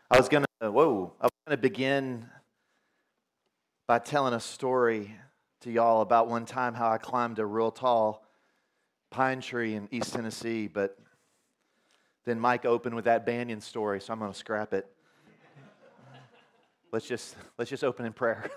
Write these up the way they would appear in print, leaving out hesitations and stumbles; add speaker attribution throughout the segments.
Speaker 1: I was gonna begin by telling a story to y'all about one time how I climbed a real tall pine tree in East Tennessee, but then Mike opened with that banyan story, so I'm gonna scrap it. Let's just open in prayer.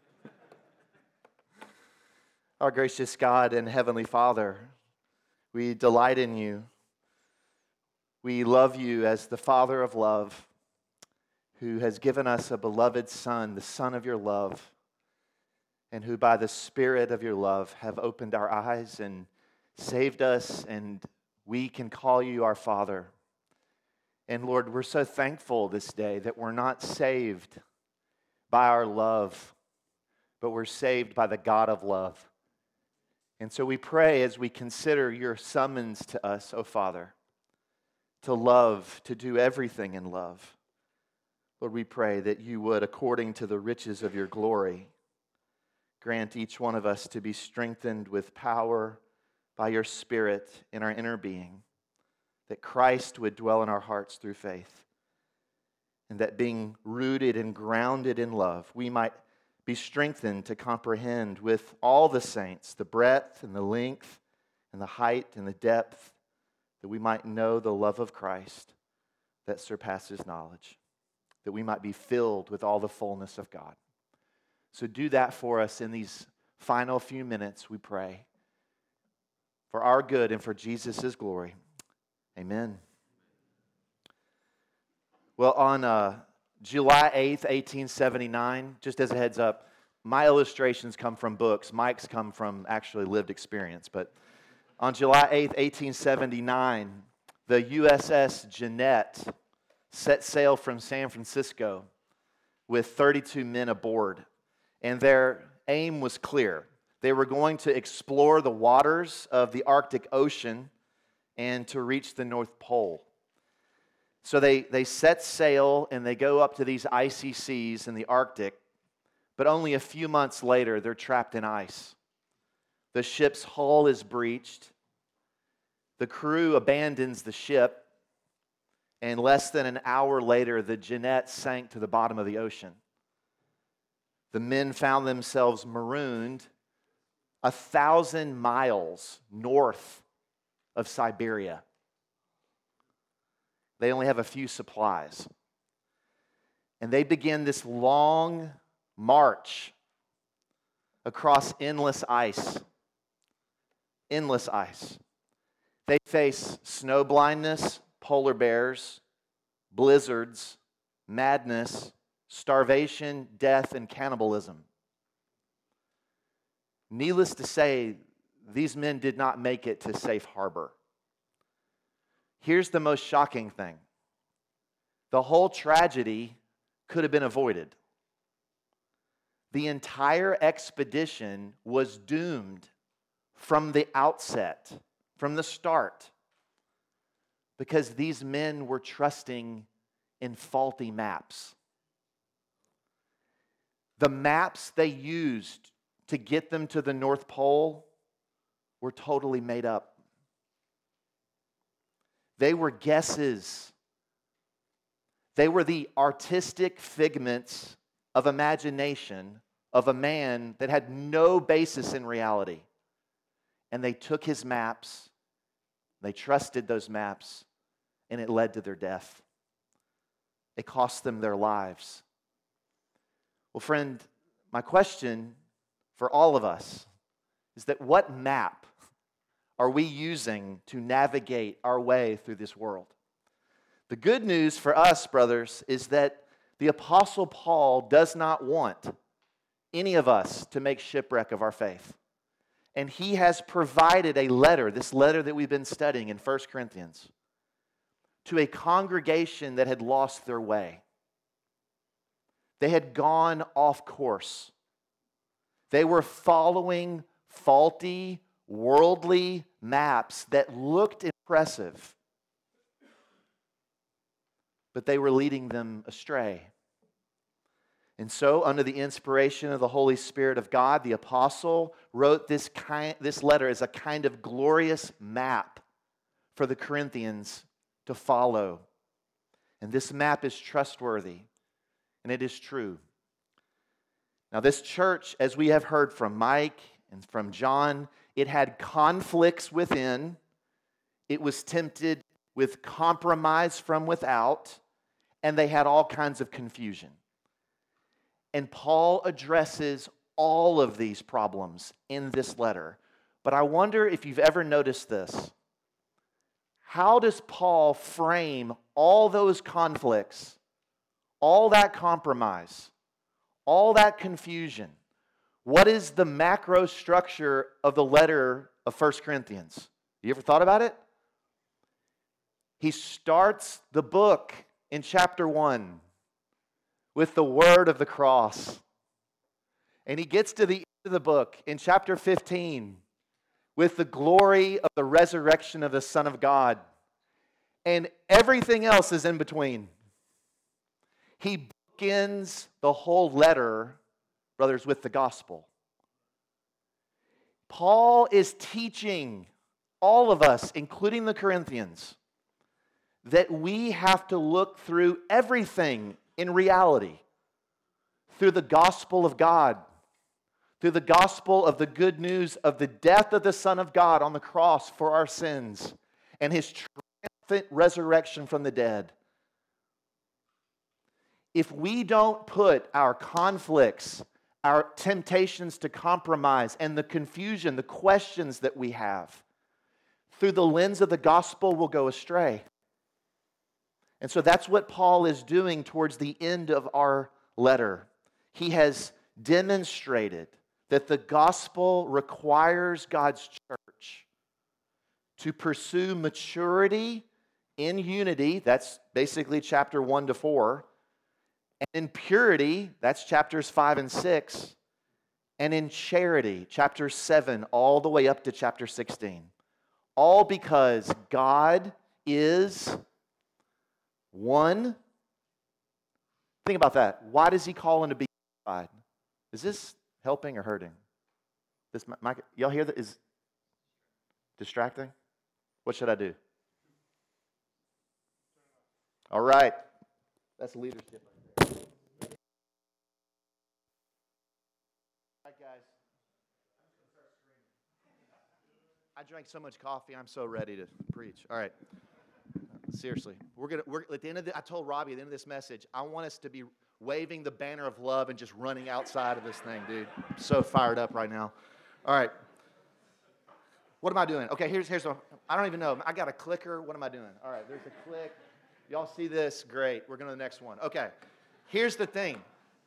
Speaker 1: Our gracious God and Heavenly Father, we delight in you. We love you as the Father of love, who has given us a beloved Son, the Son of your love, and who by the Spirit of your love have opened our eyes and saved us, and we can call you our Father. And Lord, we're so thankful this day that we're not saved by our love, but we're saved by the God of love. And so we pray as we consider your summons to us, O Father, to love, to do everything in love. Lord, we pray that you would, according to the riches of your glory, grant each one of us to be strengthened with power by your Spirit in our inner being, that Christ would dwell in our hearts through faith, and that being rooted and grounded in love, we might be strengthened to comprehend with all the saints the breadth and the length and the height and the depth, that we might know the love of Christ that surpasses knowledge, that we might be filled with all the fullness of God. So do that for us in these final few minutes, we pray, for our good and for Jesus' glory. Amen. Well, on July 8th, 1879, just as a heads up, my illustrations come from books. Mike's come from actually lived experience. But on July 8th, 1879, the USS Jeannette set sail from San Francisco with 32 men aboard. And their aim was clear. They were going to explore the waters of the Arctic Ocean and to reach the North Pole. So they set sail and they go up to these icy seas in the Arctic, but only a few months later, they're trapped in ice. The ship's hull is breached. The crew abandons the ship, and less than an hour later, the Jeannette sank to the bottom of the ocean. The men found themselves marooned 1,000 miles north of Siberia. They only have a few supplies. And they begin this long march across endless ice. Endless ice. They face snow blindness, polar bears, blizzards, madness, starvation, death, and cannibalism. Needless to say, these men did not make it to safe harbor. Here's the most shocking thing. The whole tragedy could have been avoided. The entire expedition was doomed from the outset, from the start, because these men were trusting in faulty maps. The maps they used to get them to the North Pole were totally made up. They were guesses. They were the artistic figments of imagination of a man that had no basis in reality. And they took his maps, they trusted those maps, and it led to their death. It cost them their lives. Well, friend, my question for all of us is that what map are we using to navigate our way through this world? The good news for us, brothers, is that the Apostle Paul does not want any of us to make shipwreck of our faith. And he has provided a letter, this letter that we've been studying in 1 Corinthians, to a congregation that had lost their way. They had gone off course. They were following faulty, worldly maps that looked impressive, but they were leading them astray. And so, under the inspiration of the Holy Spirit of God, the apostle wrote this letter as a kind of glorious map for the Corinthians to follow. And this map is trustworthy, and it is true. Now, this church, as we have heard from Mike and from John, it had conflicts within. It was tempted with compromise from without, and they had all kinds of confusion. And Paul addresses all of these problems in this letter. But I wonder if you've ever noticed this. How does Paul frame all those conflicts, all that compromise, all that confusion? What is the macro structure of the letter of 1 Corinthians? You ever thought about it? He starts the book in chapter 1 with the word of the cross. And he gets to the end of the book in chapter 15 with the glory of the resurrection of the Son of God. And everything else is in between. He bookends the whole letter, brothers, with the gospel. Paul is teaching all of us, including the Corinthians, that we have to look through everything in reality, through the gospel of God, through the gospel of the good news of the death of the Son of God on the cross for our sins and His triumphant resurrection from the dead. If we don't put our conflicts, our temptations to compromise, and the confusion, the questions that we have, through the lens of the gospel, we'll go astray. And so that's what Paul is doing towards the end of our letter. He has demonstrated that the gospel requires God's church to pursue maturity in unity, that's basically chapter 1 to 4, and in purity, that's chapters 5 and 6, and in charity, chapters 7 all the way up to chapter 16. All because God is one. Think about that. Why does He call him to be unified? Is this helping or hurting? This mic, y'all hear that? Is distracting? What should I do? All right. That's leadership. All right, guys. I drank so much coffee, I'm so ready to preach. All right. Seriously. We're at the end of I told Robbie at the end of this message, I want us to be waving the banner of love and just running outside of this thing, dude. I'm so fired up right now. All right. What am I doing? Okay, here's I don't even know. I got a clicker. What am I doing? All right, there's a click. Y'all see this? Great. We're going to the next one. Okay. Here's the thing.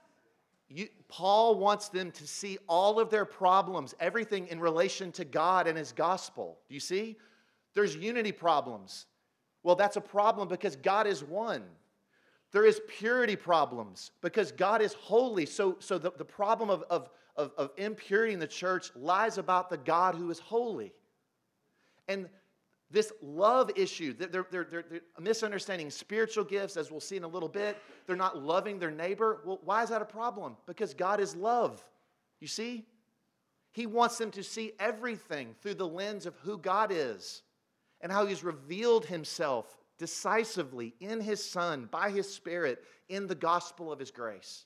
Speaker 1: Paul wants them to see all of their problems, everything in relation to God and His gospel. Do you see? There's unity problems. Well, that's a problem because God is one. There is purity problems because God is holy. So the problem of impurity in the church lies about the God who is holy. And this love issue, they're misunderstanding spiritual gifts, as we'll see in a little bit. They're not loving their neighbor. Well, why is that a problem? Because God is love. You see? He wants them to see everything through the lens of who God is and how He's revealed Himself decisively in His Son, by His Spirit, in the gospel of His grace.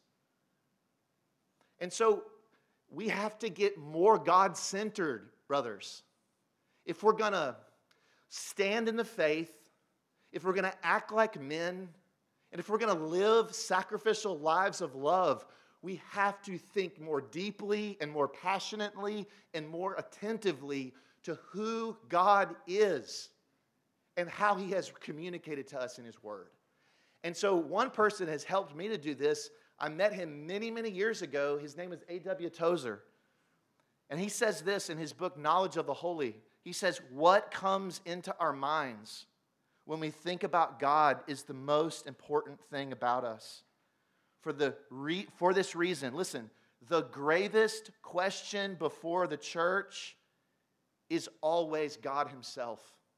Speaker 1: And so we have to get more God-centered, brothers. If we're going to stand in the faith, if we're going to act like men, and if we're going to live sacrificial lives of love, we have to think more deeply and more passionately and more attentively to who God is and how He has communicated to us in His Word. And so one person has helped me to do this. I met him many, many years ago. His name is A.W. Tozer. And he says this in his book, Knowledge of the Holy. He says, what comes into our minds when we think about God is the most important thing about us. For this reason, listen, the gravest question before the church is always God Himself.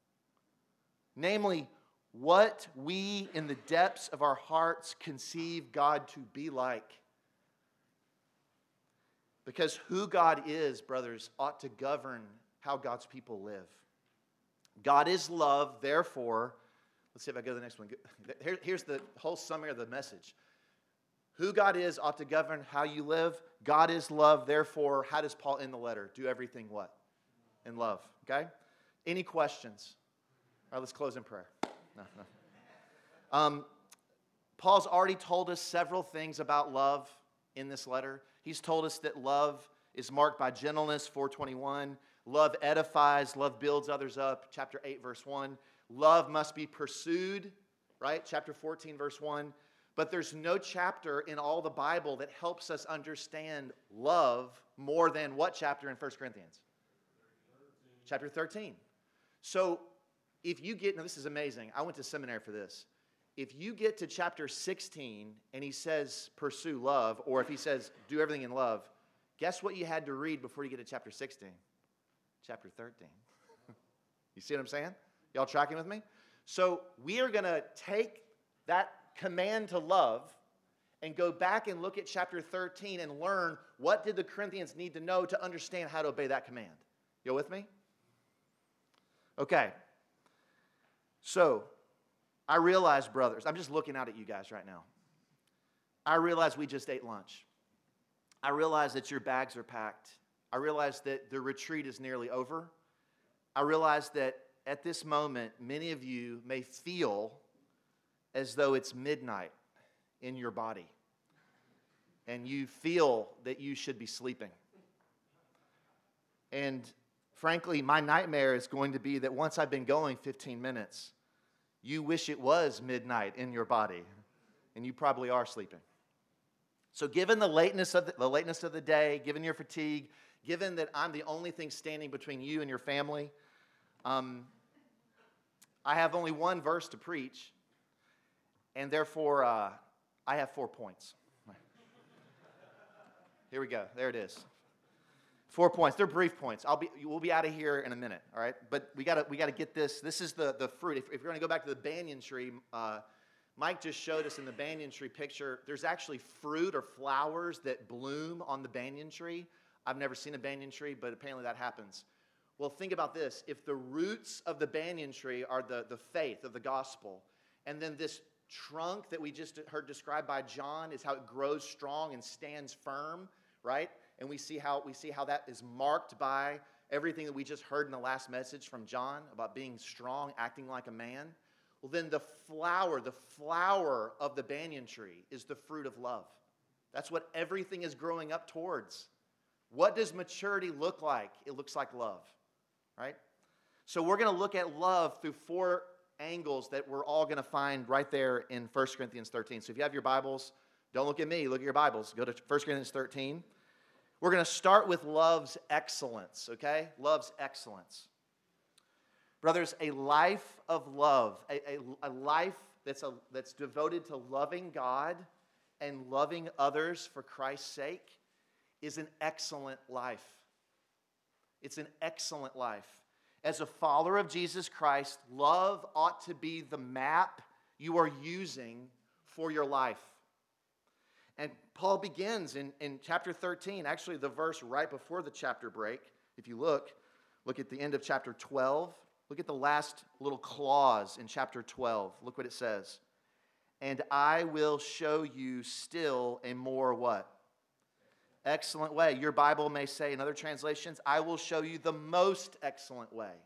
Speaker 1: Namely, what we in the depths of our hearts conceive God to be like. Because who God is, brothers, ought to govern how God's people live. God is love, therefore, Let's see if I go to the next one. Here's the whole summary of the message. Who God is ought to govern how you live. God is love. Therefore, how does Paul end the letter? Do everything what? In love. Okay? Any questions? All right, let's close in prayer. No. Paul's already told us several things about love in this letter. He's told us that love is marked by gentleness, 4:21. Love edifies, love builds others up, chapter 8, verse 1. Love must be pursued, right? Chapter 14, verse 1. But there's no chapter in all the Bible that helps us understand love more than what chapter in 1 Corinthians? Chapter 13. So if you get, now this is amazing. I went to seminary for this. If you get to chapter 16 and he says pursue love, or if he says do everything in love, guess what you had to read before you get to chapter 16? Chapter 13. You see what I'm saying? Y'all tracking with me? So we are going to take that command to love and go back and look at chapter 13 and learn what did the Corinthians need to know to understand how to obey that command. You with me? Okay. So I realize, brothers, I'm just looking out at you guys right now. I realize we just ate lunch. I realize that your bags are packed. I realize that the retreat is nearly over. I realize that at this moment, many of you may feel as though it's midnight in your body, and you feel that you should be sleeping. And frankly, my nightmare is going to be that once I've been going 15 minutes, you wish it was midnight in your body, and you probably are sleeping. So given the lateness of the day, given your fatigue, given that I'm the only thing standing between you and your family, I have only one verse to preach, and therefore I have 4 points. Here we go. There it is. 4 points. They're brief points. We'll be out of here in a minute. All right. But we got to get this. This is the fruit. If you're going to go back to the banyan tree, Mike just showed us in the banyan tree picture. There's actually fruit or flowers that bloom on the banyan tree. I've never seen a banyan tree, but apparently that happens. Well, think about this. If the roots of the banyan tree are the faith of the gospel, and then this trunk that we just heard described by John is how it grows strong and stands firm, right? And we see how that is marked by everything that we just heard in the last message from John about being strong, acting like a man. Well, then the flower of the banyan tree is the fruit of love. That's what everything is growing up towards. What does maturity look like? It looks like love, right? So we're going to look at love through 4 angles that we're all going to find right there in 1 Corinthians 13. So if you have your Bibles, don't look at me, look at your Bibles. Go to 1 Corinthians 13. We're going to start with love's excellence, okay? Love's excellence. Brothers, a life of love, a life that's devoted to loving God and loving others for Christ's sake is an excellent life. It's an excellent life. As a follower of Jesus Christ, love ought to be the map you are using for your life. And Paul begins in chapter 13, actually the verse right before the chapter break. If you look at the end of chapter 12. Look at the last little clause in chapter 12. Look what it says. And I will show you still a more what? Excellent way. Your Bible may say in other translations, I will show you the most excellent way.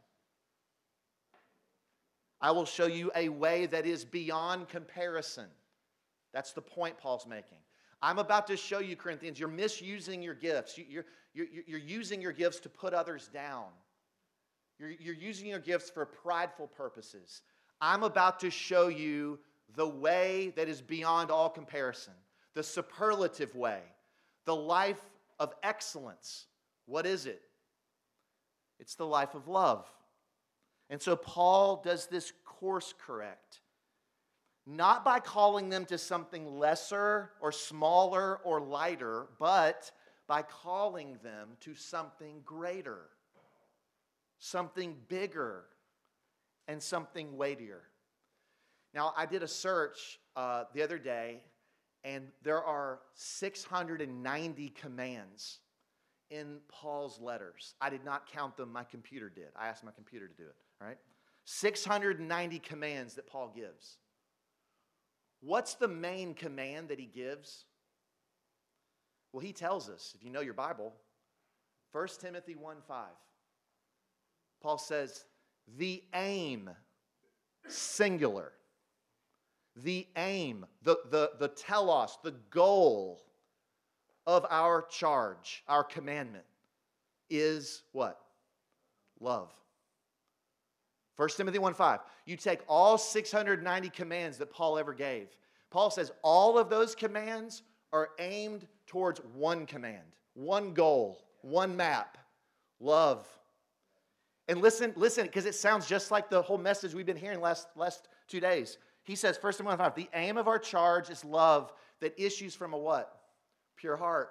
Speaker 1: I will show you a way that is beyond comparison. That's the point Paul's making. I'm about to show you, Corinthians, you're misusing your gifts. You're using your gifts to put others down. You're using your gifts for prideful purposes. I'm about to show you the way that is beyond all comparison, the superlative way, the life of excellence. What is it? It's the life of love. And so Paul does this course correct, not by calling them to something lesser or smaller or lighter, but by calling them to something greater, something bigger, and something weightier. Now, I did a search the other day, and there are 690 commands in Paul's letters. I did not count them, my computer did. I asked my computer to do it, all right? 690 commands that Paul gives. What's the main command that he gives? Well, he tells us, if you know your Bible, 1 Timothy 1:5. Paul says, the aim, singular, the aim, the telos, the goal of our charge, our commandment, is what? Love. 1 Timothy 1:5. You take all 690 commands that Paul ever gave. Paul says all of those commands are aimed towards one command, one goal, one map: love. And listen, because it sounds just like the whole message we've been hearing last 2 days. He says, 1 Timothy 1:5, the aim of our charge is love that issues from a what? Pure heart,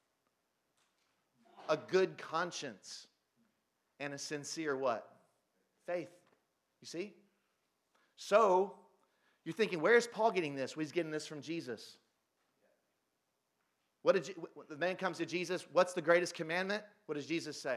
Speaker 1: a good conscience, and a sincere what? Faith. You see? So, you're thinking, where's Paul getting this? Well, he's getting this from Jesus. The man comes to Jesus. What's the greatest commandment? What does Jesus say?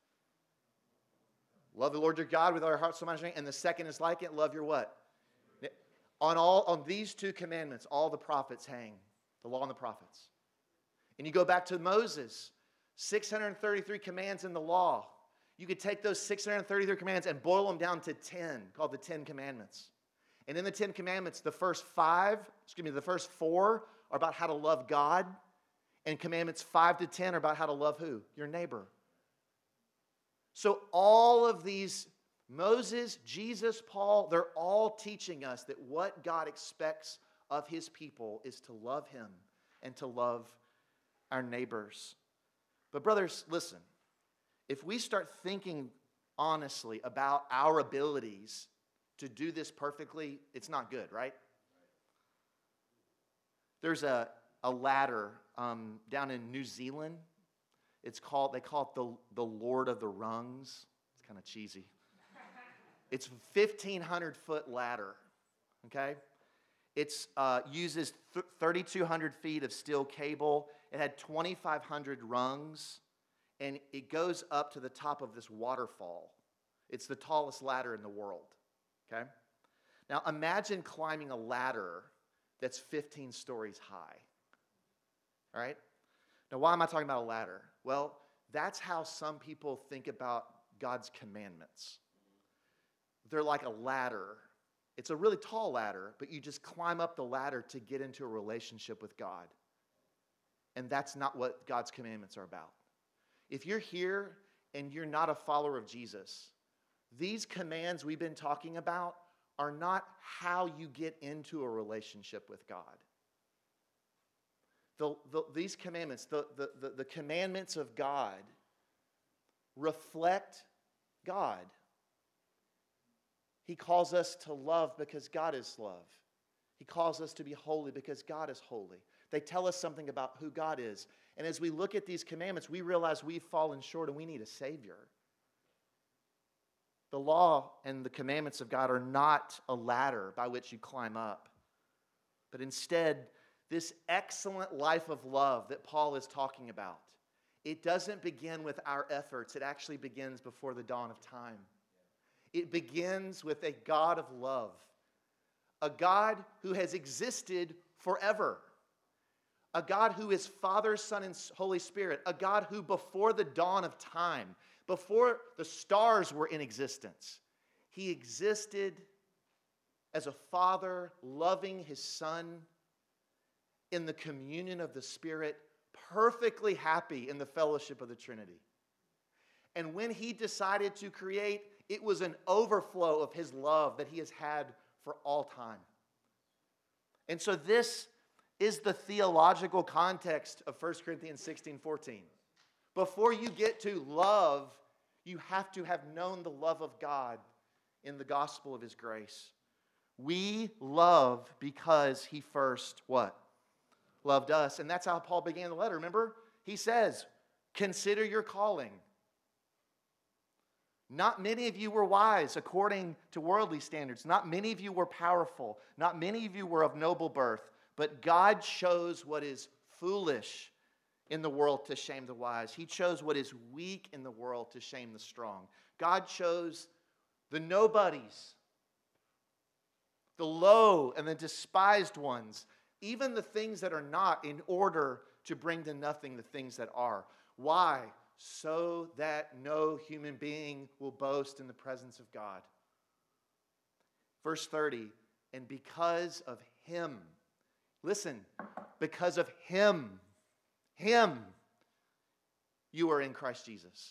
Speaker 1: Love the Lord your God with all your heart, soul, mind, and strength. And the second is like it. Love your what? On these two commandments, all the prophets hang. The law and the prophets. And you go back to Moses. 633 commands in the law. You could take those 633 commands and boil them down to 10, called the 10 Commandments. And in the 10 Commandments, the first 4 are about how to love God. And commandments 5 to 10 are about how to love who? Your neighbor. So all of these, Moses, Jesus, Paul, they're all teaching us that what God expects of his people is to love him and to love our neighbors. But brothers, listen, if we start thinking honestly about our abilities to do this perfectly, it's not good, right? There's a ladder down in New Zealand. They call it the Lord of the Rungs. It's kind of cheesy. It's a 1,500-foot ladder, okay? It uses 3,200 feet of steel cable. It had 2,500 rungs, and it goes up to the top of this waterfall. It's the tallest ladder in the world, okay? Now, imagine climbing a ladder that's 15 stories high, all right? Now, why am I talking about a ladder? Well, that's how some people think about God's commandments. They're like a ladder. It's a really tall ladder, but you just climb up the ladder to get into a relationship with God. And that's not what God's commandments are about. If you're here and you're not a follower of Jesus, these commands we've been talking about are not how you get into a relationship with God. These commandments, the commandments of God, reflect God. He calls us to love because God is love. He calls us to be holy because God is holy. They tell us something about who God is. And as we look at these commandments, we realize we've fallen short and we need a Savior. The law and the commandments of God are not a ladder by which you climb up, but instead, this excellent life of love that Paul is talking about, it doesn't begin with our efforts. It actually begins before the dawn of time. It begins with a God of love, a God who has existed forever, a God who is Father, Son, and Holy Spirit, a God who before the dawn of time, before the stars were in existence, he existed as a father loving his Son in the communion of the Spirit, perfectly happy in the fellowship of the Trinity. And when he decided to create, it was an overflow of his love that he has had for all time. And so this is the theological context of 1 Corinthians 16:14. Before you get to love, you have to have known the love of God in the gospel of his grace. We love because he first, what? Loved us. And that's how Paul began the letter. Remember? He says, consider your calling. Not many of you were wise according to worldly standards. Not many of you were powerful. Not many of you were of noble birth. But God chose what is foolish in the world to shame the wise. He chose what is weak in the world to shame the strong. God chose the nobodies, the low and the despised ones, even the things that are not, in order to bring to nothing the things that are. Why? So that no human being will boast in the presence of God. Verse 30, and because of him, listen, because of him, you are in Christ Jesus,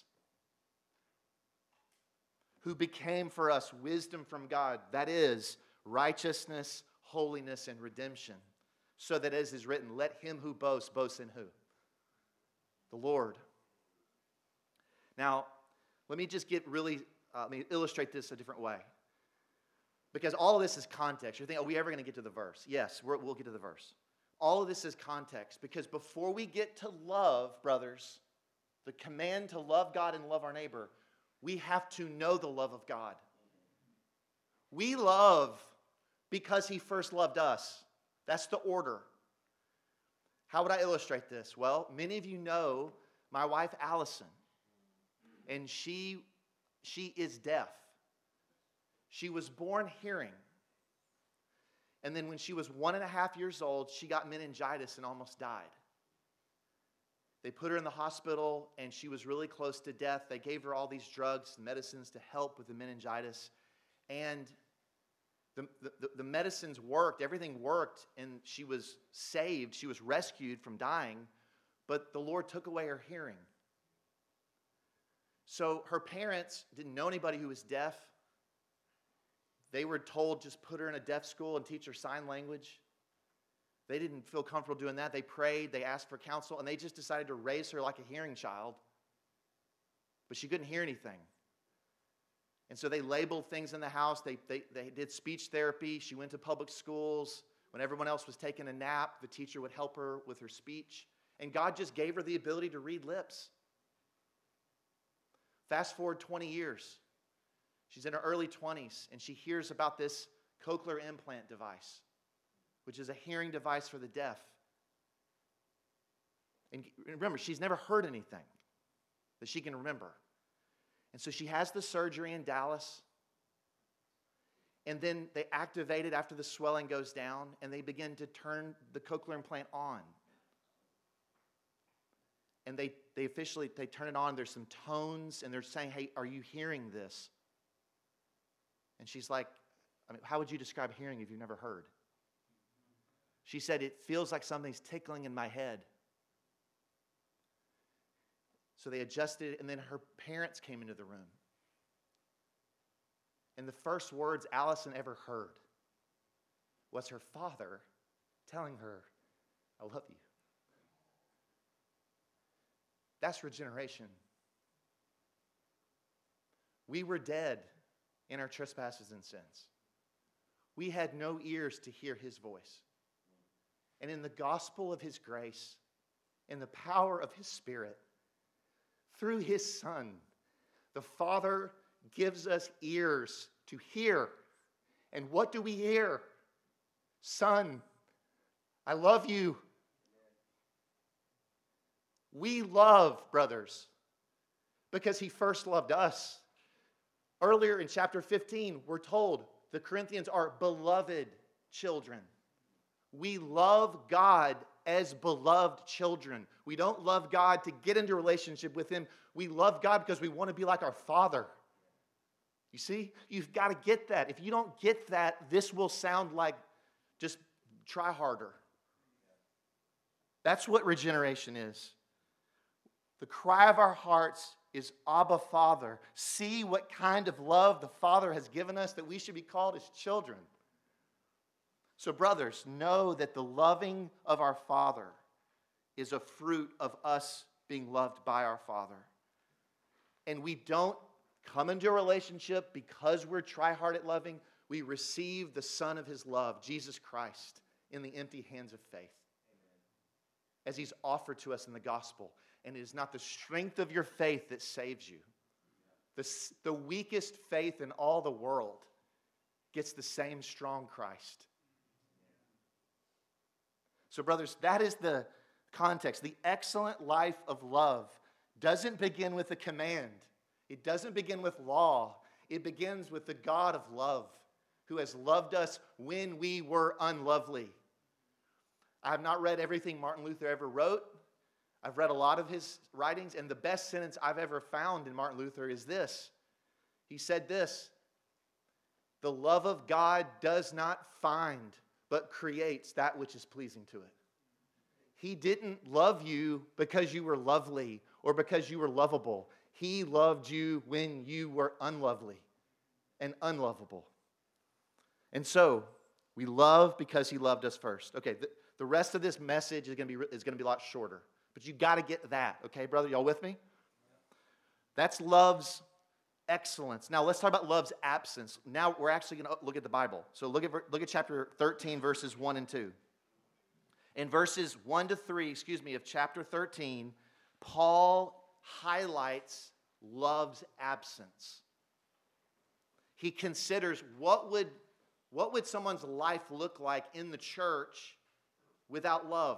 Speaker 1: who became for us wisdom from God, that is, righteousness, holiness, and redemption, so that as is written, let him who boasts, boast in who? The Lord. Now, let me just let me illustrate this a different way. Because all of this is context. You're thinking, are we ever going to get to the verse? Yes, we'll get to the verse. All of this is context. Because before we get to love, brothers, the command to love God and love our neighbor, we have to know the love of God. We love because he first loved us. That's the order. How would I illustrate this? Well, many of you know my wife, Allison. And she is deaf. She was born hearing. And then when she was 1.5 years old, she got meningitis and almost died. They put her in the hospital, and she was really close to death. They gave her all these drugs and medicines to help with the meningitis. And the medicines worked. Everything worked, and she was saved. She was rescued from dying. But the Lord took away her hearing. So her parents didn't know anybody who was deaf. They were told, just put her in a deaf school and teach her sign language. They didn't feel comfortable doing that. They prayed, they asked for counsel, and they just decided to raise her like a hearing child. But she couldn't hear anything. And so they labeled things in the house. They did speech therapy. She went to public schools. When everyone else was taking a nap, the teacher would help her with her speech. And God just gave her the ability to read lips. Fast forward 20 years. She's in her early 20s, and she hears about this cochlear implant device, which is a hearing device for the deaf. And remember, she's never heard anything that she can remember. And so she has the surgery in Dallas, and then they activate it after the swelling goes down, and they begin to turn the cochlear implant on. And they turn it on. There's some tones, and they're saying, hey, are you hearing this? And she's like, how would you describe hearing if you've never heard? She said, it feels like something's tickling in my head. So they adjusted it, and then her parents came into the room. And the first words Allison ever heard was her father telling her, I love you. That's regeneration. We were dead in our trespasses and sins. We had no ears to hear his voice. And in the gospel of his grace, in the power of his Spirit, through his Son, the Father gives us ears to hear. And what do we hear? Son, I love you. We love, brothers, because he first loved us. Earlier in chapter 15, we're told the Corinthians are beloved children. We love God as beloved children. We don't love God to get into a relationship with him. We love God because we want to be like our Father. You see? You've got to get that. If you don't get that, this will sound like just try harder. That's what regeneration is. The cry of our hearts is, Abba, Father. See what kind of love the Father has given us that we should be called his children. So, brothers, know that the loving of our Father is a fruit of us being loved by our Father. And we don't come into a relationship because we're try-hard at loving. We receive the Son of his love, Jesus Christ, in the empty hands of faith. Amen. As he's offered to us in the gospel. And it is not the strength of your faith that saves you. The weakest faith in all the world gets the same strong Christ. So, brothers, that is the context. The excellent life of love doesn't begin with a command. It doesn't begin with law. It begins with the God of love, who has loved us when we were unlovely. I have not read everything Martin Luther ever wrote. I've read a lot of his writings, and the best sentence I've ever found in Martin Luther is this. He said this: "The love of God does not find, but creates that which is pleasing to it." He didn't love you because you were lovely or because you were lovable. He loved you when you were unlovely and unlovable. And so, we love because He loved us first. Okay, the rest of this message is going to be a lot shorter. But you got to get that, okay, brother? Y'all with me? That's love's excellence. Now, let's talk about love's absence. Now, we're actually going to look at the Bible. So look at chapter 13, verses 1 and 2. In verses 1 to 3, of chapter 13, Paul highlights love's absence. He considers what would someone's life look like in the church without love.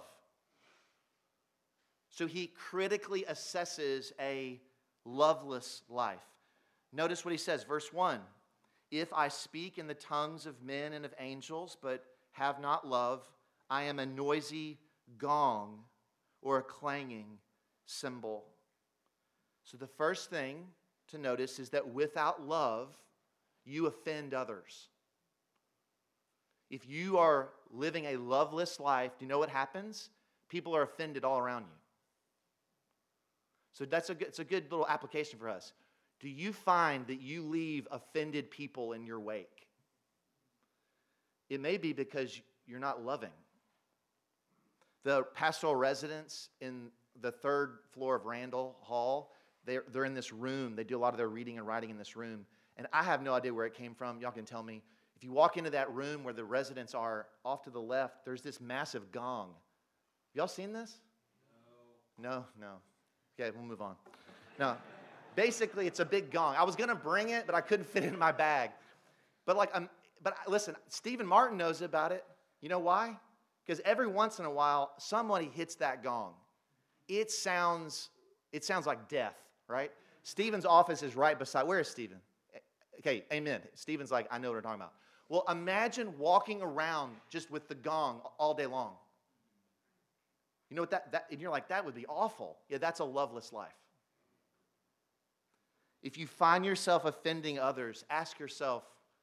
Speaker 1: So he critically assesses a loveless life. Notice what he says, verse 1. "If I speak in the tongues of men and of angels, but have not love, I am a noisy gong or a clanging cymbal." So the first thing to notice is that without love, you offend others. If you are living a loveless life, do you know what happens? People are offended all around you. So it's a good little application for us. Do you find that you leave offended people in your wake? It may be because you're not loving. The pastoral residents in the third floor of Randall Hall, they're in this room. They do a lot of their reading and writing in this room. And I have no idea where it came from. Y'all can tell me. If you walk into that room where the residents are, off to the left, there's this massive gong. Y'all seen this? No. Okay, we'll move on. No, basically, it's a big gong. I was going to bring it, but I couldn't fit it in my bag. But listen, Stephen Martin knows about it. You know why? Because every once in a while, somebody hits that gong. It sounds like death, right? Stephen's office is right beside. Where is Stephen? Okay, amen. Stephen's like, I know what we're talking about. Well, imagine walking around just with the gong all day long. You know what and you're like, that would be awful. Yeah, that's a loveless life. If you find yourself offending others, ask yourself,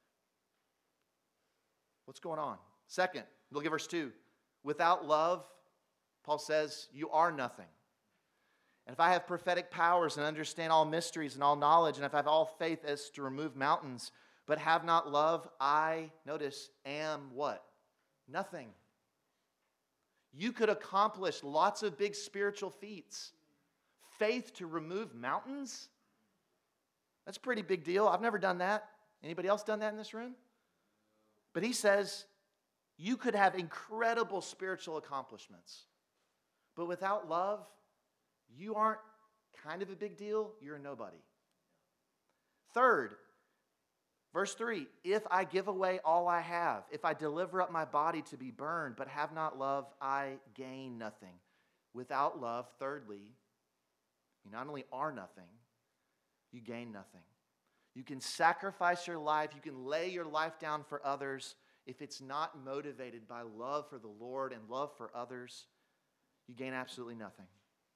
Speaker 1: what's going on? Second, look at verse 2. Without love, Paul says, you are nothing. And if I have prophetic powers and understand all mysteries and all knowledge, and if I have all faith as to remove mountains, but have not love, I, notice, am what? Nothing. You could accomplish lots of big spiritual feats. Faith to remove mountains? That's a pretty big deal. I've never done that. Anybody else done that in this room? But he says, you could have incredible spiritual accomplishments. But without love, you aren't kind of a big deal. You're a nobody. Third, verse 3, if I give away all I have, if I deliver up my body to be burned, but have not love, I gain nothing. Without love, thirdly, you not only are nothing, you gain nothing. You can sacrifice your life, you can lay your life down for others. If it's not motivated by love for the Lord and love for others, you gain absolutely nothing.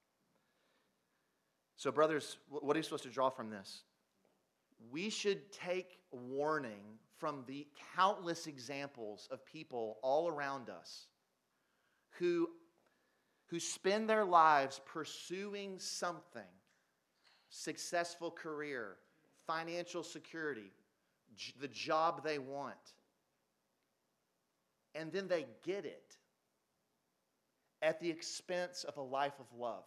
Speaker 1: So, brothers, what are you supposed to draw from this? We should take warning from the countless examples of people all around us who spend their lives pursuing something, successful career, financial security, the job they want, and then they get it at the expense of a life of love.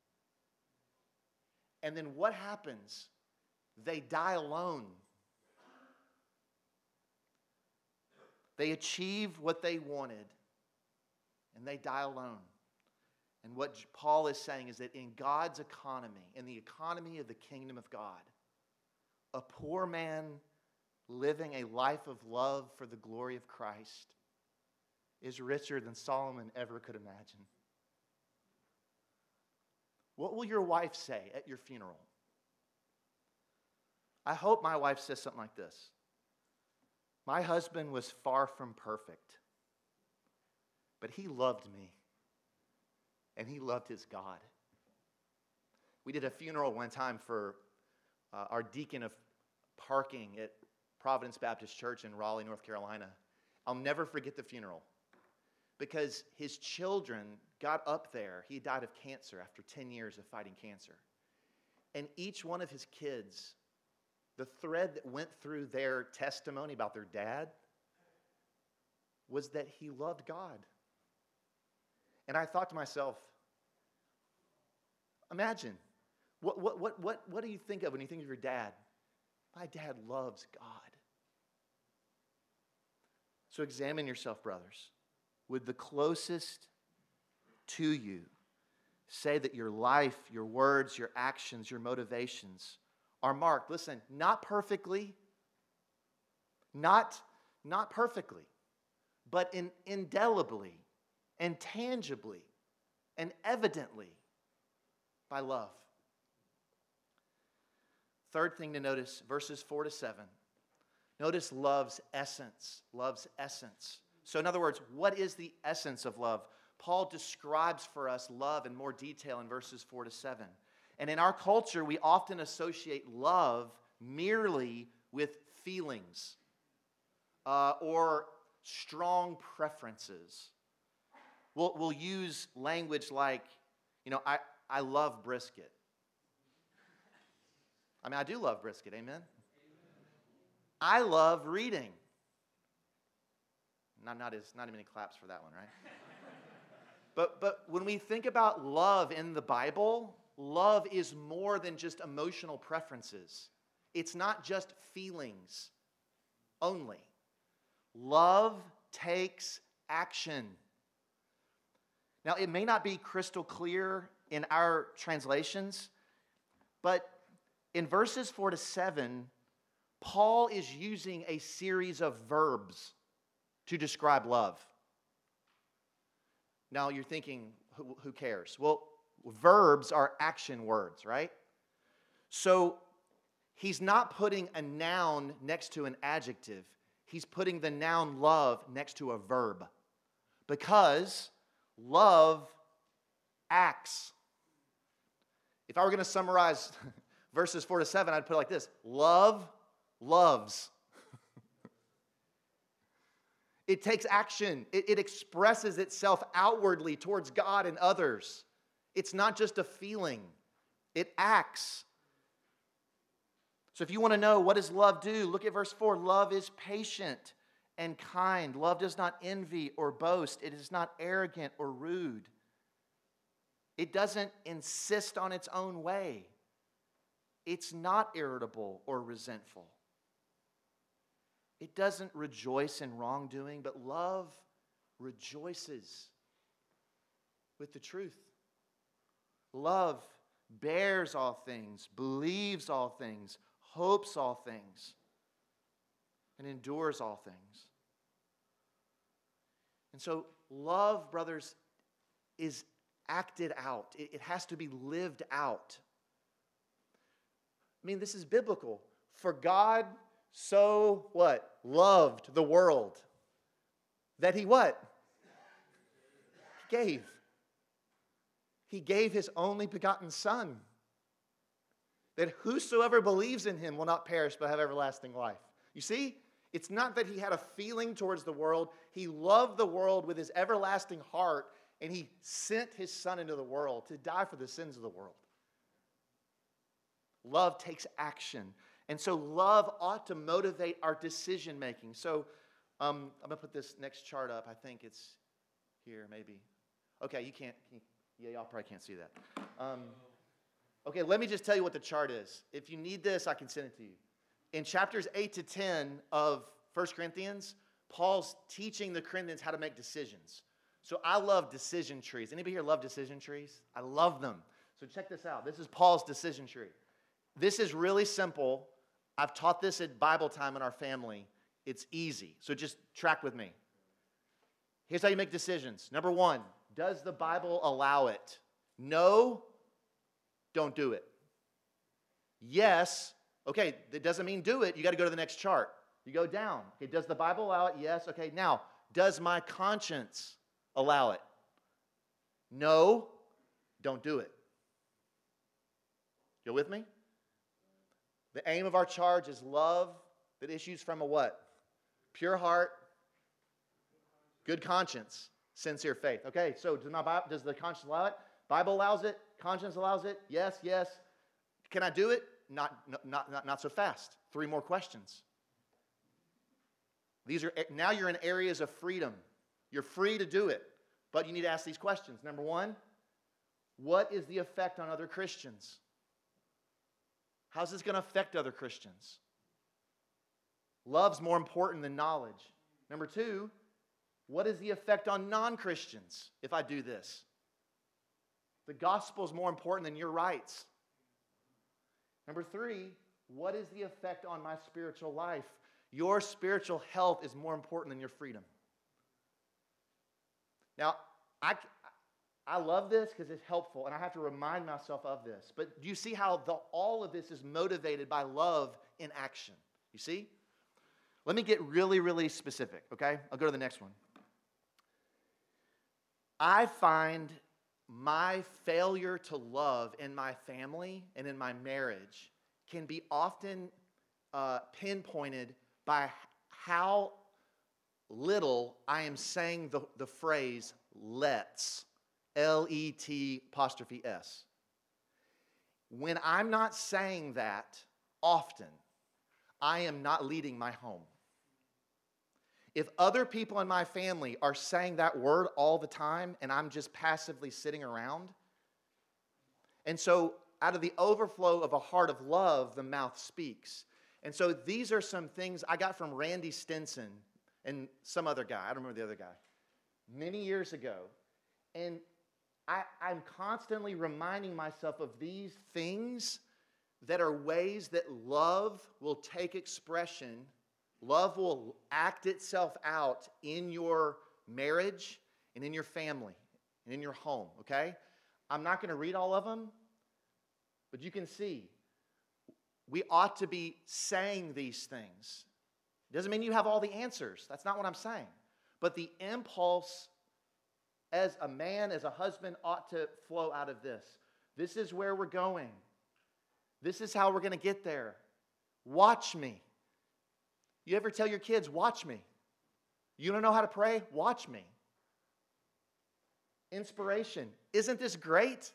Speaker 1: And then what happens? They die alone. They achieve what they wanted, and they die alone. And what Paul is saying is that in God's economy, in the economy of the kingdom of God, a poor man living a life of love for the glory of Christ is richer than Solomon ever could imagine. What will your wife say at your funeral? I hope my wife says something like this. My husband was far from perfect, but he loved me, and he loved his God. We did a funeral one time for our deacon of parking at Providence Baptist Church in Raleigh, North Carolina. I'll never forget the funeral because his children got up there. He died of cancer after 10 years of fighting cancer. And each one of his kids, the thread that went through their testimony about their dad was that he loved God. And I thought to myself, imagine, what do you think of when you think of your dad? My dad loves God. So examine yourself, brothers. Would the closest to you say that your life, your words, your actions, your motivations are marked, listen, not perfectly, not perfectly, but indelibly and tangibly and evidently by love? Third thing to notice, verses 4 to 7. Notice love's essence. Love's essence. So in other words, what is the essence of love? Paul describes for us love in more detail in verses 4 to 7. And in our culture, we often associate love merely with feelings or strong preferences. We'll use language like, I love brisket. I mean, I do love brisket, amen? I love reading. Not as many claps for that one, right? But when we think about love in the Bible, love is more than just emotional preferences. It's not just feelings only. Love takes action. Now, it may not be crystal clear in our translations, but in verses 4 to 7, Paul is using a series of verbs to describe love. Now you're thinking, who cares? Well, verbs are action words, right? So he's not putting a noun next to an adjective. He's putting the noun love next to a verb. Because love acts. If I were going to summarize verses 4 to 7, I'd put it like this. Love loves. It takes action. It expresses itself outwardly towards God and others. It's not just a feeling. It acts. So if you want to know what does love do, look at verse 4. Love is patient and kind. Love does not envy or boast. It is not arrogant or rude. It doesn't insist on its own way. It's not irritable or resentful. It doesn't rejoice in wrongdoing, but love rejoices with the truth. Love bears all things, believes all things, hopes all things, and endures all things. And so love, brothers, is acted out. It has to be lived out. I mean, this is biblical. For God so what? Loved the world. That he what? He gave. He gave his only begotten Son. That whosoever believes in him will not perish but have everlasting life. You see? It's not that he had a feeling towards the world. He loved the world with his everlasting heart, and he sent his Son into the world to die for the sins of the world. Love takes action. And so love ought to motivate our decision making. So I'm going to put this next chart up. I think it's here, maybe. Okay, you can't. Y'all probably can't see that. Okay, let me just tell you what the chart is. If you need this, I can send it to you. In chapters 8 to 10 of 1 Corinthians, Paul's teaching the Corinthians how to make decisions. So I love decision trees. Anybody here love decision trees? I love them. So check this out. This is Paul's decision tree. This is really simple. I've taught this at Bible time in our family. It's easy. So just track with me. Here's how you make decisions. Number 1, does the Bible allow it? No, don't do it. Yes, Okay, that doesn't mean do it. You got to go to the next chart. You go down. Okay, does the Bible allow it? Yes. Okay, now, does my conscience allow it? No, don't do it. You with me? The aim of our charge is love that issues from a what? Pure heart, good conscience, sincere faith. Okay, so does the conscience allow it? Bible allows it. Conscience allows it. Yes, yes. Can I do it? Not so fast. 3 more questions. Now you're in areas of freedom. You're free to do it, but you need to ask these questions. Number 1, what is the effect on other Christians? How's this going to affect other Christians? Love's more important than knowledge. Number 2, what is the effect on non-Christians if I do this? The gospel is more important than your rights. Number 3, what is the effect on my spiritual life? Your spiritual health is more important than your freedom. Now, I love this because it's helpful, and I have to remind myself of this. But do you see how all of this is motivated by love in action? You see? Let me get really, really specific, okay? I'll go to the next one. I find my failure to love in my family and in my marriage can be often pinpointed by how little I am saying the phrase let's, L-E-T''S. When I'm not saying that often, I am not leading my home. If other people in my family are saying that word all the time and I'm just passively sitting around, and so out of the overflow of a heart of love, the mouth speaks. And so these are some things I got from Randy Stinson and some other guy. I don't remember the other guy. Many years ago. And I'm constantly reminding myself of these things that are ways that love will take expression. Love will act itself out in your marriage and in your family and in your home, okay? I'm not going to read all of them, but you can see we ought to be saying these things. It doesn't mean you have all the answers. That's not what I'm saying. But the impulse as a man, as a husband, ought to flow out of this. This is where we're going. This is how we're going to get there. Watch me. You ever tell your kids, watch me? You don't know how to pray? Watch me. Inspiration. Isn't this great?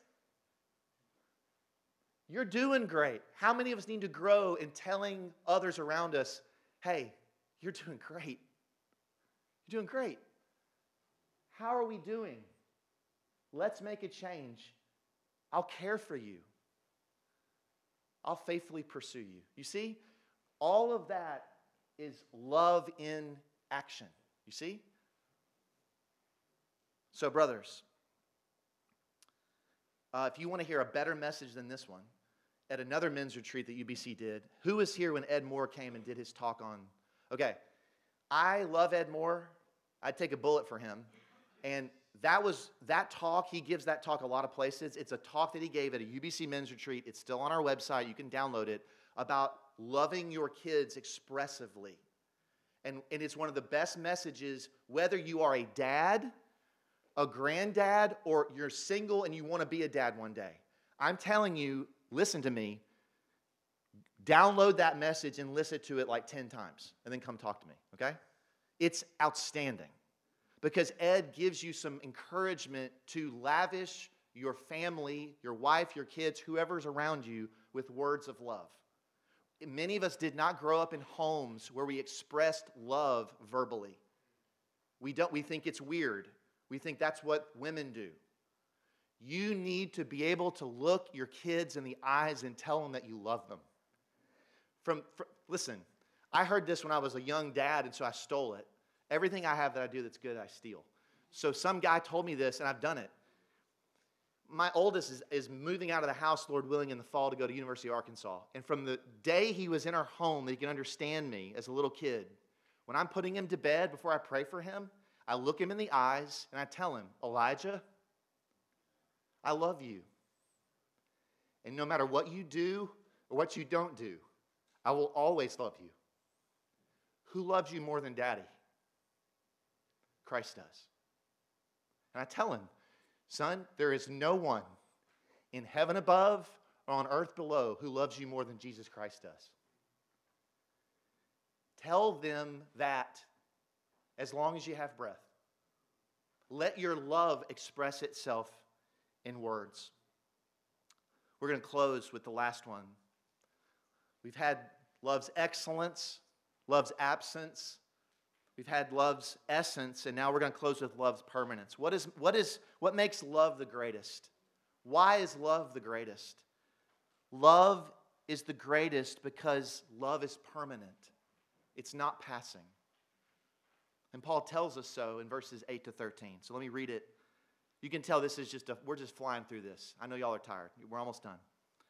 Speaker 1: You're doing great. How many of us need to grow in telling others around us, hey, you're doing great. You're doing great. How are we doing? Let's make a change. I'll care for you. I'll faithfully pursue you. You see, all of that is love in action. You see? So, brothers, if you want to hear a better message than this one, at another men's retreat that UBC did, who was here when Ed Moore came and did his talk on? Okay, I love Ed Moore. I'd take a bullet for him. And that talk, he gives that talk a lot of places. It's a talk that he gave at a UBC men's retreat. It's still on our website. You can download it, about loving your kids expressively. And it's one of the best messages, whether you are a dad, a granddad, or you're single and you want to be a dad one day. I'm telling you, listen to me, download that message and listen to it like 10 times, and then come talk to me, okay? It's outstanding. Because Ed gives you some encouragement to lavish your family, your wife, your kids, whoever's around you with words of love. Many of us did not grow up in homes where we expressed love verbally. We think it's weird. We think that's what women do. You need to be able to look your kids in the eyes and tell them that you love them. Listen, I heard this when I was a young dad, and so I stole it. Everything I have that I do that's good, I steal. So some guy told me this, and I've done it. My oldest is moving out of the house, Lord willing, in the fall to go to University of Arkansas. And from the day he was in our home that he can understand me as a little kid, when I'm putting him to bed before I pray for him, I look him in the eyes and I tell him, Elijah, I love you. And no matter what you do or what you don't do, I will always love you. Who loves you more than Daddy? Christ does. And I tell him, son, there is no one in heaven above or on earth below who loves you more than Jesus Christ does. Tell them that as long as you have breath. Let your love express itself in words. We're going to close with the last one. We've had love's excellence, love's absence. We've had love's essence, and now we're going to close with love's permanence. What makes love the greatest? Why is love the greatest? Love is the greatest because love is permanent. It's not passing. And Paul tells us so in verses 8 to 13. So let me read it. You can tell this is we're just flying through this. I know y'all are tired. We're almost done.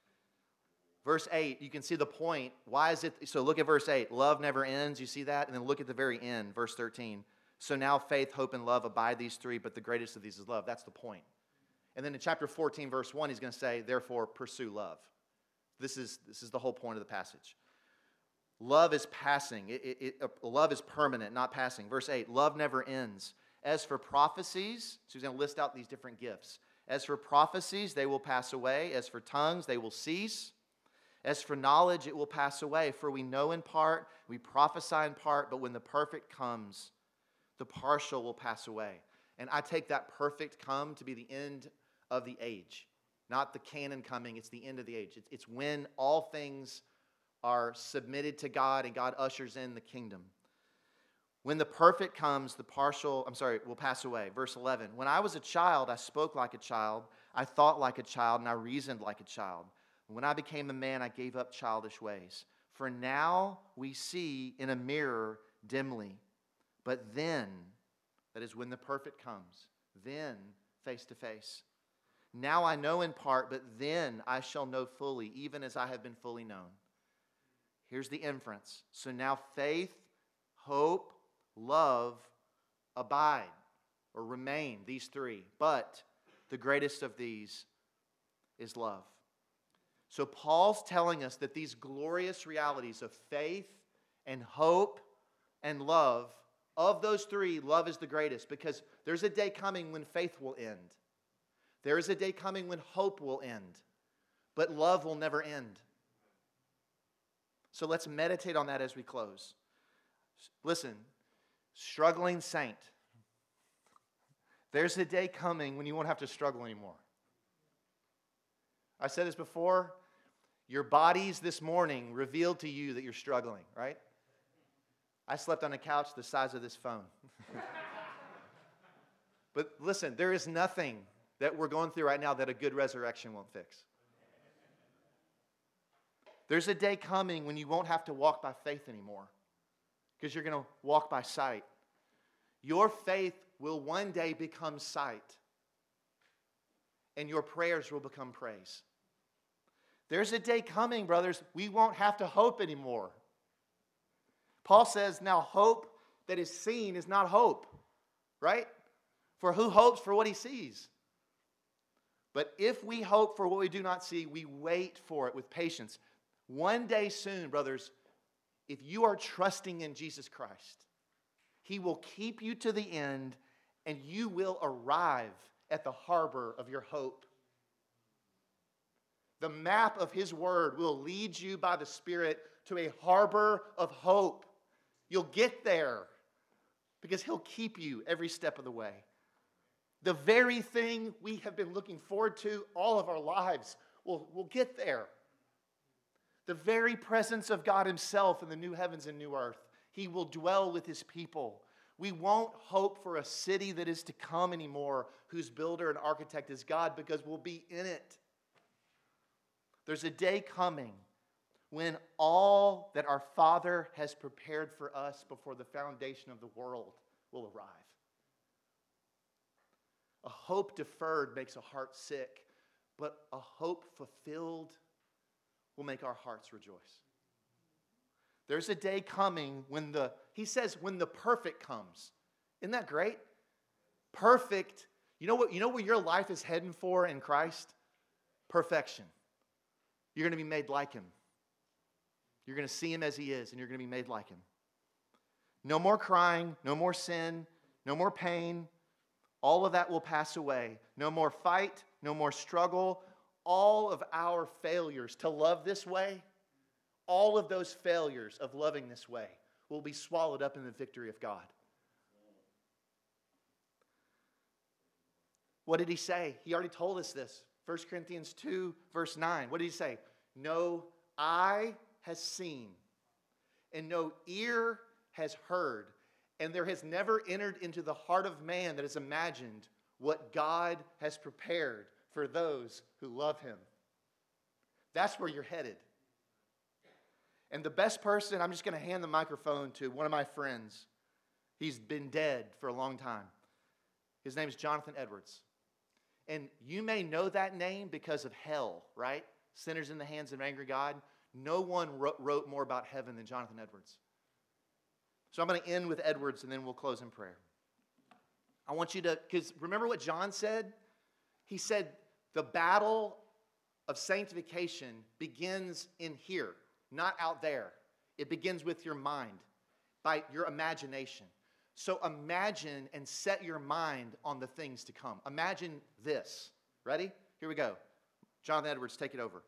Speaker 1: Verse 8, you can see the point. Why is it? So look at verse 8. Love never ends. You see that? And then look at the very end, verse 13. So now faith, hope, and love abide these three, but the greatest of these is love. That's the point. And then in chapter 14, verse 1, he's going to say, therefore, pursue love. This is the whole point of the passage. Love is passing. Love is permanent, not passing. Verse 8, love never ends. As for prophecies, so he's going to list out these different gifts. As for prophecies, they will pass away. As for tongues, they will cease. As for knowledge, it will pass away. For we know in part, we prophesy in part, but when the perfect comes, the partial will pass away. And I take that perfect come to be the end of the age. Not the canon coming, it's the end of the age. It's when all things are submitted to God and God ushers in the kingdom. When the perfect comes, the partial, will pass away. Verse 11, when I was a child, I spoke like a child, I thought like a child, and I reasoned like a child. When I became a man, I gave up childish ways. For now we see in a mirror dimly, but then, that is when the perfect comes, then face to face. Now I know in part, but then I shall know fully, even as I have been fully known. Here's the inference. So now faith, hope, love abide or remain, these three. But the greatest of these is love. So Paul's telling us that these glorious realities of faith and hope and love, of those three, love is the greatest because there's a day coming when faith will end. There is a day coming when hope will end, but love will never end. So let's meditate on that as we close. Listen, struggling saint, there's a day coming when you won't have to struggle anymore. I said this before, your bodies this morning revealed to you that you're struggling, right? I slept on a couch the size of this phone. But listen, there is nothing that we're going through right now that a good resurrection won't fix. There's a day coming when you won't have to walk by faith anymore because you're going to walk by sight. Your faith will one day become sight, and your prayers will become praise. There's a day coming, brothers, we won't have to hope anymore. Paul says, now hope that is seen is not hope, right? For who hopes for what he sees? But if we hope for what we do not see, we wait for it with patience. One day soon, brothers, if you are trusting in Jesus Christ, he will keep you to the end, and you will arrive at the harbor of your hope. The map of his word will lead you by the Spirit to a harbor of hope. You'll get there because he'll keep you every step of the way. The very thing we have been looking forward to all of our lives, we'll get there. The very presence of God himself in the new heavens and new earth. He will dwell with his people. We won't hope for a city that is to come anymore, whose builder and architect is God, because we'll be in it. There's a day coming when all that our Father has prepared for us before the foundation of the world will arrive. A hope deferred makes a heart sick, but a hope fulfilled will make our hearts rejoice. There's a day coming when he says, when the perfect comes. Isn't that great? Perfect. You know what your life is heading for in Christ? Perfection. You're going to be made like him. You're going to see him as he is, and you're going to be made like him. No more crying, no more sin, no more pain. All of that will pass away. No more fight, no more struggle. All of our failures to love this way, all of those failures of loving this way will be swallowed up in the victory of God. What did he say? He already told us this. 1 Corinthians 2, verse 9. What did he say? No eye has seen, and no ear has heard, and there has never entered into the heart of man that has imagined what God has prepared for those who love him. That's where you're headed. And the best person, I'm just going to hand the microphone to one of my friends. He's been dead for a long time. His name is Jonathan Edwards. And you may know that name because of hell, right? Sinners in the Hands of an Angry God. No one wrote more about heaven than Jonathan Edwards. So I'm going to end with Edwards, and then we'll close in prayer. I want you to, because remember what John said? He said the battle of sanctification begins in here, not out there. It begins with your mind, by your imagination. So imagine and set your mind on the things to come. Imagine this. Ready? Here we go. Jonathan Edwards, take it over.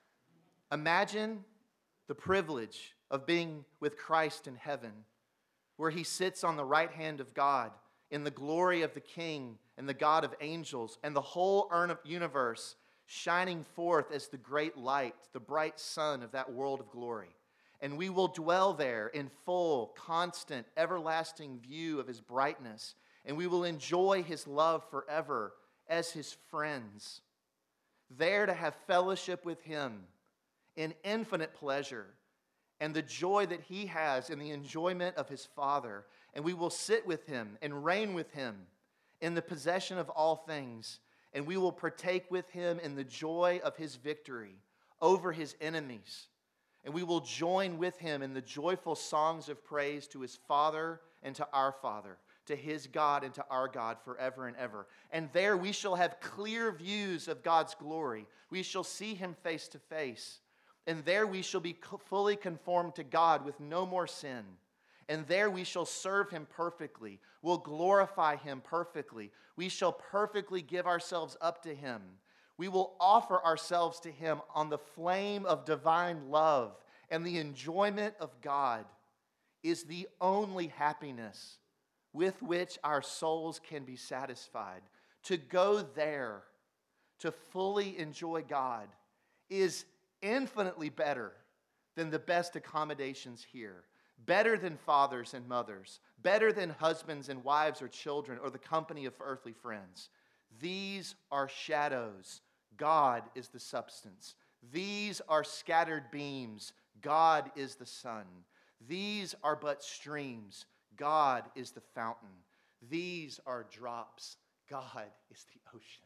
Speaker 1: Imagine the privilege of being with Christ in heaven, where he sits on the right hand of God in the glory of the King and the God of angels, and the whole universe shining forth as the great light, the bright sun of that world of glory. And we will dwell there in full, constant, everlasting view of his brightness, and we will enjoy his love forever as his friends, there to have fellowship with him in infinite pleasure and the joy that he has in the enjoyment of his Father. And we will sit with him and reign with him in the possession of all things, and we will partake with him in the joy of his victory over his enemies. And we will join with him in the joyful songs of praise to his Father and to our Father, to his God and to our God forever and ever. And there we shall have clear views of God's glory. We shall see him face to face. And there we shall be fully conformed to God with no more sin. And there we shall serve him perfectly. We'll glorify him perfectly. We shall perfectly give ourselves up to him. We will offer ourselves to him on the flame of divine love, and the enjoyment of God is the only happiness with which our souls can be satisfied. To go there, to fully enjoy God, is infinitely better than the best accommodations here, better than fathers and mothers, better than husbands and wives or children or the company of earthly friends. These are shadows. God is the substance. These are scattered beams. God is the sun. These are but streams. God is the fountain. These are drops. God is the ocean.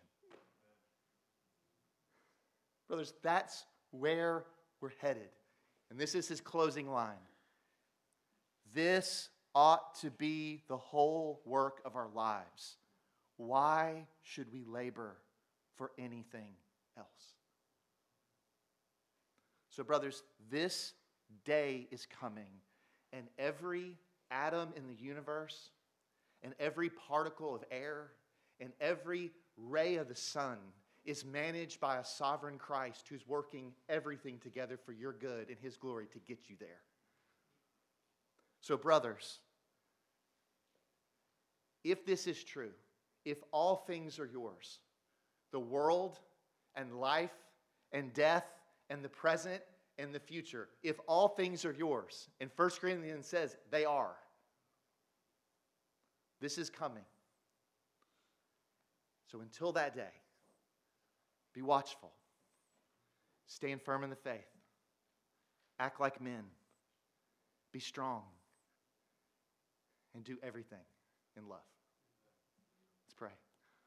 Speaker 1: Brothers, that's where we're headed. And this is his closing line. This ought to be the whole work of our lives. Why should we labor for anything else? So, brothers, this day is coming, and every atom in the universe, and every particle of air, and every ray of the sun is managed by a sovereign Christ who's working everything together for your good and his glory to get you there. So, brothers, if this is true, if all things are yours, the world and life and death and the present and the future, if all things are yours, and 1 Corinthians says they are, this is coming. So until that day, be watchful, stand firm in the faith, act like men, be strong, and do everything in love. Let's pray.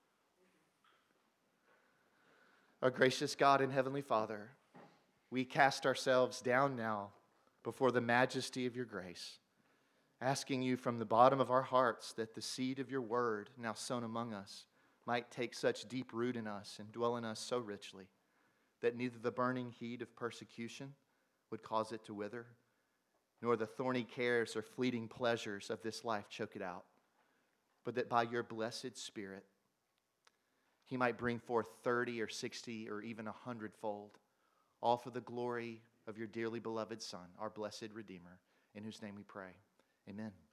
Speaker 1: Our gracious God and Heavenly Father, we cast ourselves down now before the majesty of your grace, asking you from the bottom of our hearts that the seed of your word, now sown among us, might take such deep root in us and dwell in us so richly that neither the burning heat of persecution would cause it to wither, nor the thorny cares or fleeting pleasures of this life choke it out, but that by your blessed Spirit, He might bring forth 30 or 60 or even 100-fold, all for the glory of your dearly beloved Son, our blessed Redeemer, in whose name we pray. Amen.